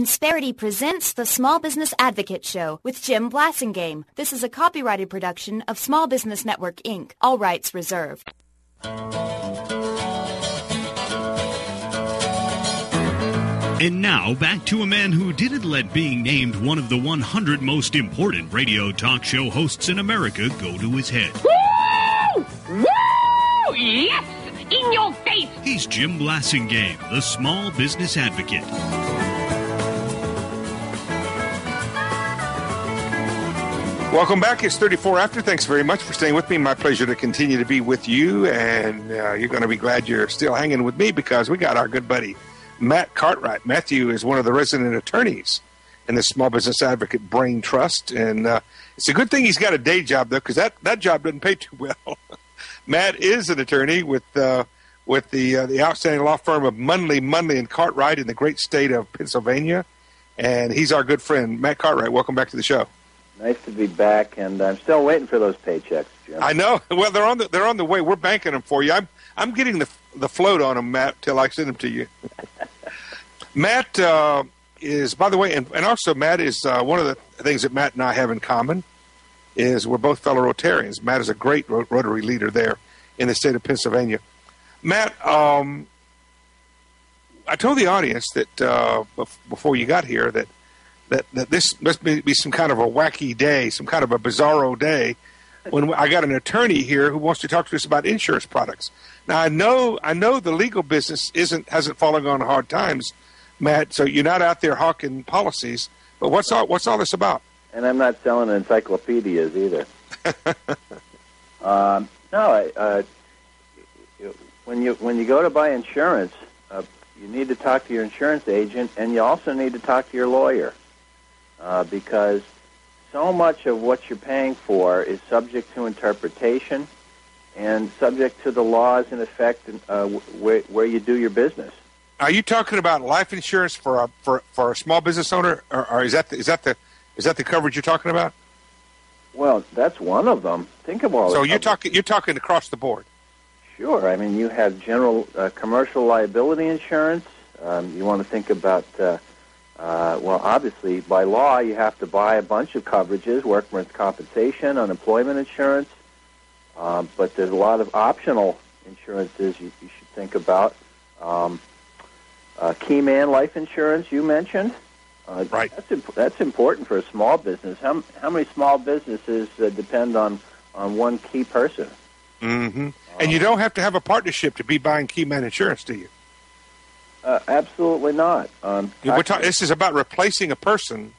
Insperity presents the Small Business Advocate Show with Jim Blasingame. This is a copyrighted production of Small Business Network, Inc. All rights reserved. And now, back to a man who didn't let being named one of the 100 most important radio talk show hosts in America go to his head. Woo! Woo! Yes! In your face! He's Jim Blasingame, the Small Business Advocate. Welcome back. It's 34 after. Thanks very much for staying with me. My pleasure to continue to be with you. And you're going to be glad you're still hanging with me because we got our good buddy, Matt Cartwright. Matthew is one of the resident attorneys in the Small Business Advocate Brain Trust. And it's a good thing he's got a day job, though, because that job doesn't pay too well. Matt is an attorney with the outstanding law firm of Munley and Cartwright in the great state of Pennsylvania. And he's our good friend. Matt Cartwright, welcome back to the show. Nice to be back, and I'm still waiting for those paychecks, Jim. I know. Well, they're on the way. We're banking them for you. I'm getting the float on them, Matt, till I send them to you. Matt is, by the way, and also Matt is one of the things that Matt and I have in common is we're both fellow Rotarians. Matt is a great Rotary leader there in the state of Pennsylvania. Matt, I told the audience that before you got here that this must be some kind of a wacky day, some kind of a bizarro day, when I got an attorney here who wants to talk to us about insurance products. Now I know the legal business hasn't fallen on hard times, Matt. So you're not out there hawking policies. But what's all this about? And I'm not selling encyclopedias either. When you go to buy insurance, you need to talk to your insurance agent, and you also need to talk to your lawyer. Because so much of what you're paying for is subject to interpretation and subject to the laws in effect where you do your business. Are you talking about life insurance for a small business owner, or is that the coverage you're talking about? Well, that's one of them. Think of all. So you're talking across the board. Sure. I mean, you have general commercial liability insurance. You want to think about. Well, obviously, by law, you have to buy a bunch of coverages, workman's compensation, unemployment insurance, but there's a lot of optional insurances you should think about. Keyman life insurance, you mentioned. Right. That's important for a small business. How many small businesses depend on one key person? Mm-hmm. And you don't have to have a partnership to be buying Keyman insurance, do you? Absolutely not. This is about replacing a person.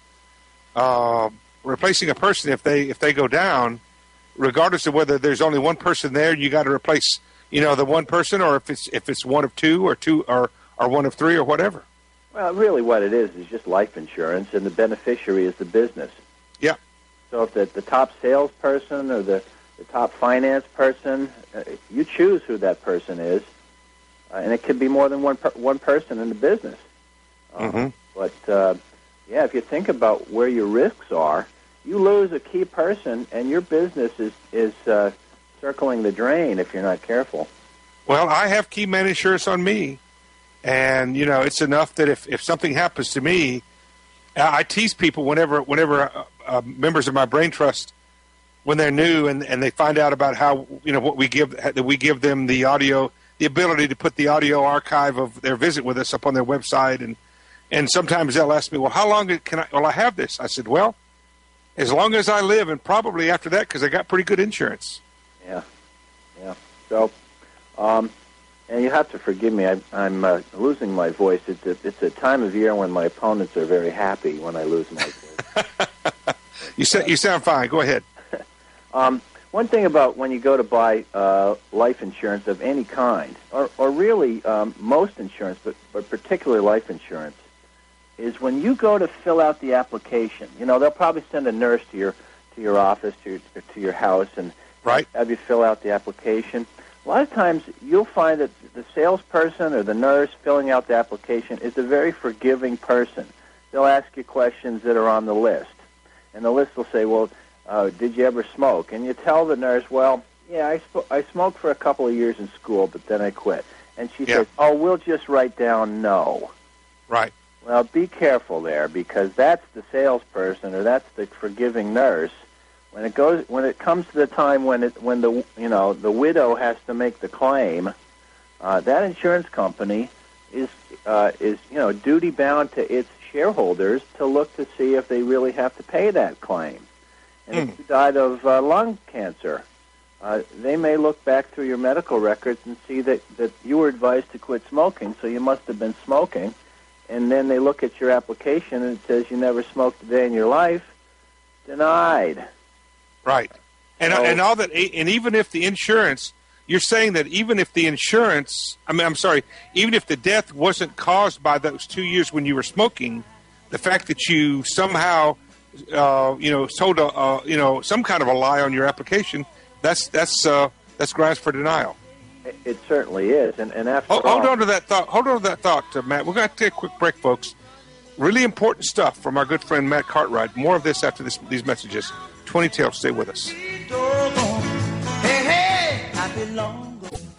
If they go down, regardless of whether there's only one person there, you got to replace, the one person, or if it's one of two or one of three or whatever. Well, really, what it is just life insurance, and the beneficiary is the business. Yeah. So if the top salesperson or the top finance person, you choose who that person is. And it could be more than one person in the business. Mm-hmm. But, if you think about where your risks are, you lose a key person, and your business is circling the drain if you're not careful. Well, I have Keyman insurance on me, and, it's enough that if something happens to me, I tease people whenever members of my brain trust, when they're new and they find out about how, what we give, that we give them the audio, the ability to put the audio archive of their visit with us up on their website. And sometimes they'll ask me, well, how long will I have this? I said, well, as long as I live, and probably after that, because I got pretty good insurance. Yeah. So, and you have to forgive me. I'm losing my voice. It's a time of year when my opponents are very happy when I lose my voice. You sound fine. Go ahead. One thing about when you go to buy life insurance of any kind, or really most insurance, but particularly life insurance, is when you go to fill out the application. They'll probably send a nurse to your office, to your house, and right. have you fill out the application. A lot of times you'll find that the salesperson or the nurse filling out the application is a very forgiving person. They'll ask you questions that are on the list, and the list will say, well, did you ever smoke? And you tell the nurse, well, yeah, I smoked for a couple of years in school, but then I quit. And she says, oh, we'll just write down no. Right. Well, be careful there, because that's the salesperson or that's the forgiving nurse. When it comes to the time when the widow has to make the claim, that insurance company is duty bound to its shareholders to look to see if they really have to pay that claim. And if you died of lung cancer, they may look back through your medical records and see that you were advised to quit smoking, so you must have been smoking. And then they look at your application and it says you never smoked a day in your life. Denied. Right. And all that, and even if the insurance, you're saying that even if the insurance, even if the death wasn't caused by those 2 years when you were smoking, the fact that you somehow, told some kind of a lie on your application, that's grounds for denial. It certainly is, and after hold on to that thought, Matt. We're going to take a quick break, folks. Really important stuff from our good friend Matt Cartwright. More of this after these messages. 20 Till, stay with us. Hey, I belong.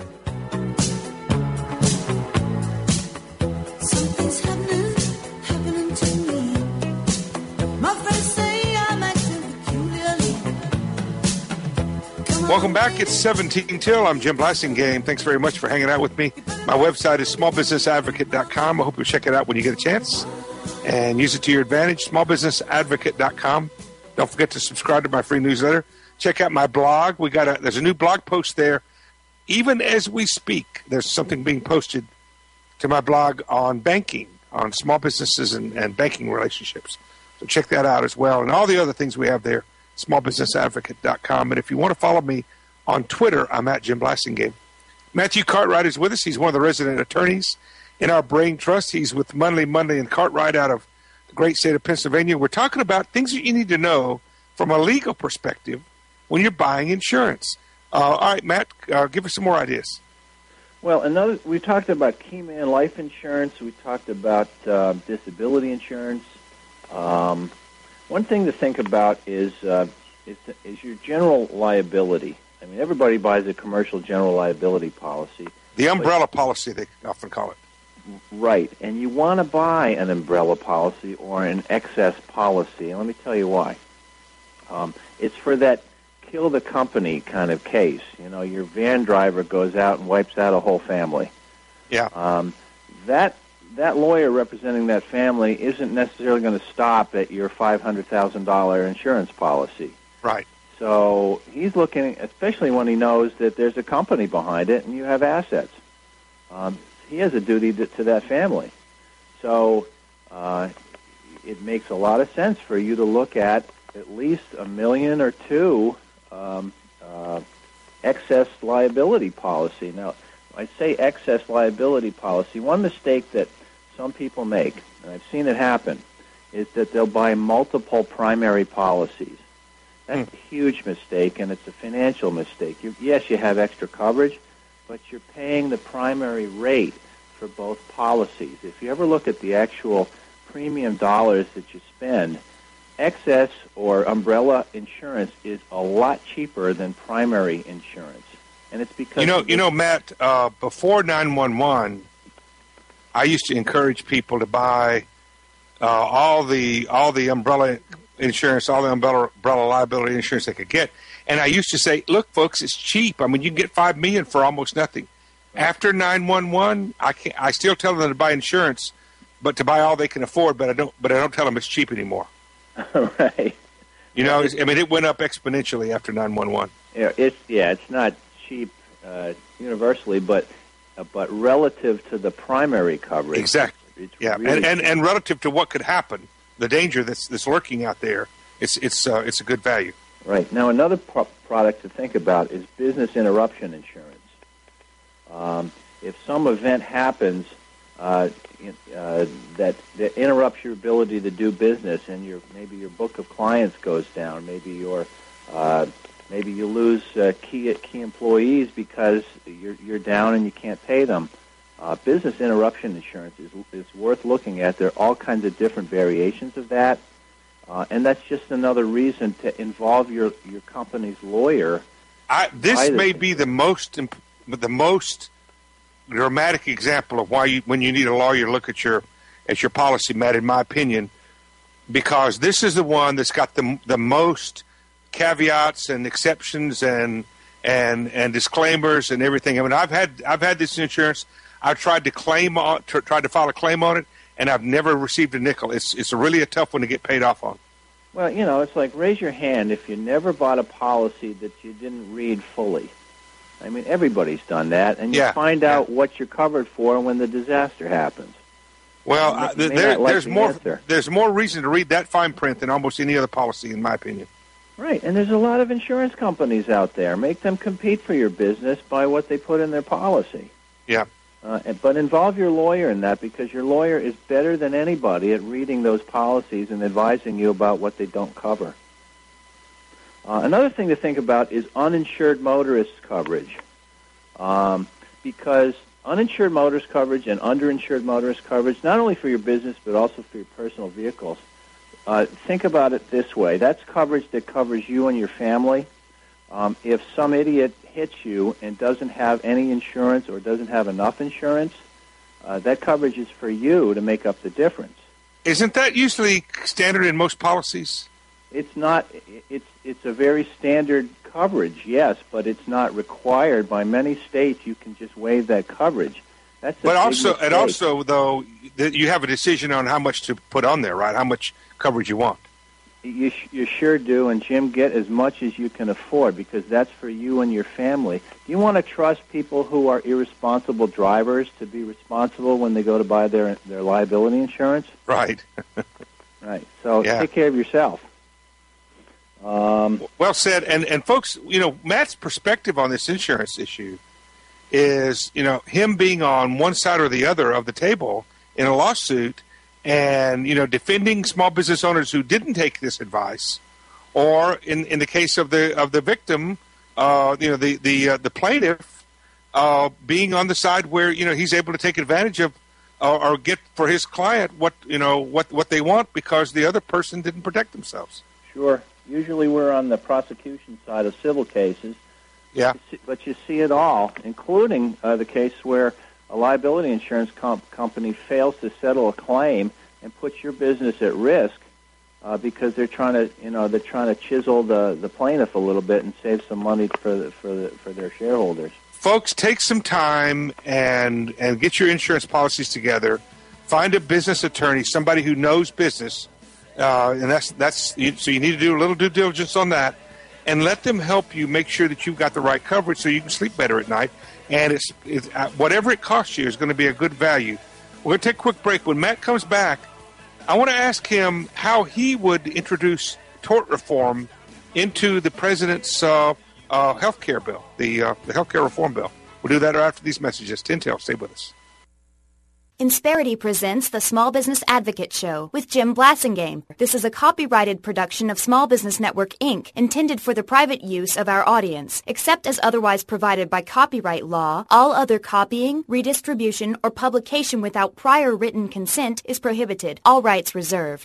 Something's happening to me. My friends say I'm acting peculiarly. Welcome back. It's 17 Till. I'm Jim Blasingame. Thanks very much for hanging out with me. My website is smallbusinessadvocate.com. I hope you'll check it out when you get a chance and use it to your advantage. Smallbusinessadvocate.com. Don't forget to subscribe to my free newsletter. Check out my blog. There's a new blog post there. Even as we speak, there's something being posted to my blog on banking, on small businesses and banking relationships. So check that out as well. And all the other things we have there, smallbusinessadvocate.com. And if you want to follow me on Twitter, I'm at Jim Blasingame. Matthew Cartwright is with us. He's one of the resident attorneys in our Brain Trust. He's with Munley and Cartwright out of the great state of Pennsylvania. We're talking about things that you need to know from a legal perspective when you're buying insurance. All right, Matt, give us some more ideas. Well, we talked about key man life insurance. We talked about disability insurance. One thing to think about is your general liability. I mean, everybody buys a commercial general liability policy. The umbrella policy, they often call it. Right, and you want to buy an umbrella policy or an excess policy, and let me tell you why. It's for that kill the company kind of case. You know, your van driver goes out and wipes out a whole family. Yeah. That lawyer representing that family isn't necessarily going to stop at your $500,000 insurance policy. Right. So he's looking, especially when he knows that there's a company behind it and you have assets. He has a duty to that family. So it makes a lot of sense for you to look at least $1 million or $2 million excess liability policy. Now, I say excess liability policy. One mistake that some people make, and I've seen it happen, is that they'll buy multiple primary policies. That's a huge mistake, and it's a financial mistake. Yes, you have extra coverage, but you're paying the primary rate for both policies. If you ever look at the actual premium dollars that you spend, excess or umbrella insurance is a lot cheaper than primary insurance. And it's because Matt, before 911, I used to encourage people to buy all the umbrella insurance, all the umbrella liability insurance they could get. And I used to say, look, folks, it's cheap. I mean, you can get $5 million for almost nothing. After 911, I still tell them to buy insurance, but to buy all they can afford. But I don't tell them it's cheap anymore. Right. It went up exponentially after 911. It's not cheap universally, but relative to the primary coverage. Exactly. Really and relative to what could happen, the danger that's lurking out there, it's a good value. Right. Now, another product to think about is business interruption insurance. If some event happens that interrupts your ability to do business, and maybe your book of clients goes down, maybe you lose key employees because you're down and you can't pay them. Business interruption insurance is worth looking at. There are all kinds of different variations of that. And that's just another reason to involve your company's lawyer. This may be the most dramatic example of why when you need a lawyer to look at your as your policy, Matt, in my opinion, because this is the one that's got the most caveats and exceptions and disclaimers and everything. I mean, I've had this insurance. I've tried to tried to file a claim on it, and I've never received a nickel. It's really a tough one to get paid off on. Well, you know, it's like raise your hand if you never bought a policy that you didn't read fully. I mean, everybody's done that, and you find out what you're covered for when the disaster happens. Well, there's more reason to read that fine print than almost any other policy, in my opinion. Right, and there's a lot of insurance companies out there. Make them compete for your business by what they put in their policy. Yeah. But involve your lawyer in that, because your lawyer is better than anybody at reading those policies and advising you about what they don't cover. Another thing to think about is uninsured motorist coverage, because uninsured motorist coverage and underinsured motorist coverage, not only for your business but also for your personal vehicles, think about it this way. That's coverage that covers you and your family. If some idiot hits you and doesn't have any insurance or doesn't have enough insurance, that coverage is for you to make up the difference. Isn't that usually standard in most policies? It's not. It's a very standard coverage, yes, but it's not required by many states. You can just waive that coverage. That's a big mistake. Also, though, you have a decision on how much to put on there, right? How much coverage you want. You sure do, and Jim, get as much as you can afford, because that's for you and your family. Do you want to trust people who are irresponsible drivers to be responsible when they go to buy their liability insurance? Right. Right. So take care of yourself. Well said. And folks, you know, Matt's perspective on this insurance issue is, you know, him being on one side or the other of the table in a lawsuit, and, you know, defending small business owners who didn't take this advice, or in the case of the victim, you know, the plaintiff, being on the side where, you know, he's able to take advantage of or get for his client what they want because the other person didn't protect themselves. Sure. Usually we're on the prosecution side of civil cases. Yeah. But you see it all, including the case where a liability insurance company fails to settle a claim and puts your business at risk because they're trying to chisel the plaintiff a little bit and save some money for their shareholders. Folks, take some time and get your insurance policies together. Find a business attorney, somebody who knows business, and that's so you need to do a little due diligence on that, and let them help you make sure that you've got the right coverage so you can sleep better at night. And it's whatever it costs you is going to be a good value. We're going to take a quick break. When Matt comes back, I want to ask him how he would introduce tort reform into the president's health care bill, the health care reform bill. We'll do that after these messages. Tintel, stay with us. Insperity presents the Small Business Advocate Show with Jim Blasingame. This is a copyrighted production of Small Business Network, Inc., intended for the private use of our audience. Except as otherwise provided by copyright law, all other copying, redistribution, or publication without prior written consent is prohibited. All rights reserved.